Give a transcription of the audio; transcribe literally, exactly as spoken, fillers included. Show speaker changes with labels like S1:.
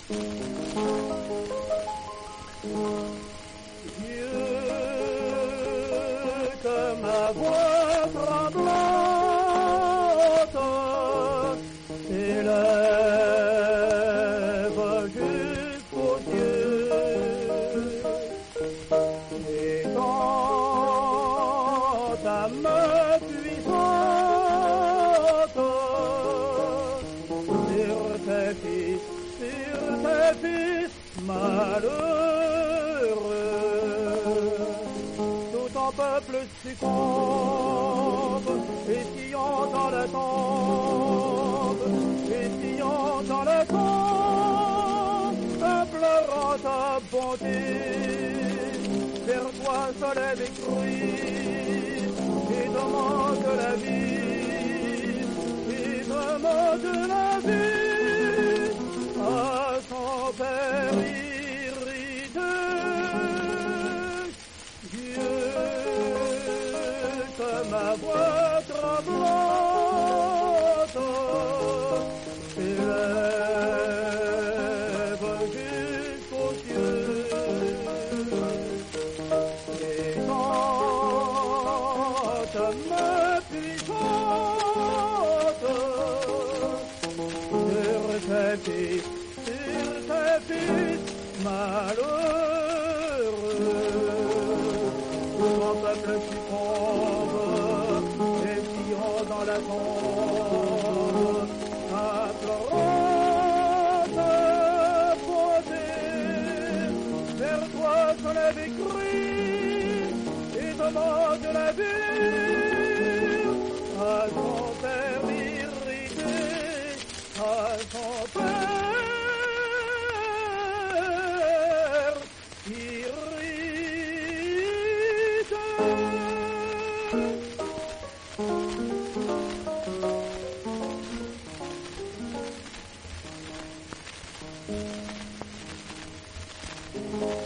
S1: Dieu, que ma voix tremblante s'élève jusqu'aux cieux, et quand ta main puissante sur tes fils, sur tes fils malheureux, tout en peuple succombe, et sciant dans la tombe, et sciant dans la tombe, implorant ta bonté, vers toi se lève et crie, et demande la vie, et demande la vie à son Père irrité. Dieu, que ma voix tremblante s'élève jusqu'aux cieux, et quand ta main puissante sur tes fils, sur tes fils malheureux, tout en peuple succombe, et sillons dans la tombe, implorant ta bonté, vers toi se lève et crie, et demande la vie à son Père irrité, à son Père irrité. Thank you.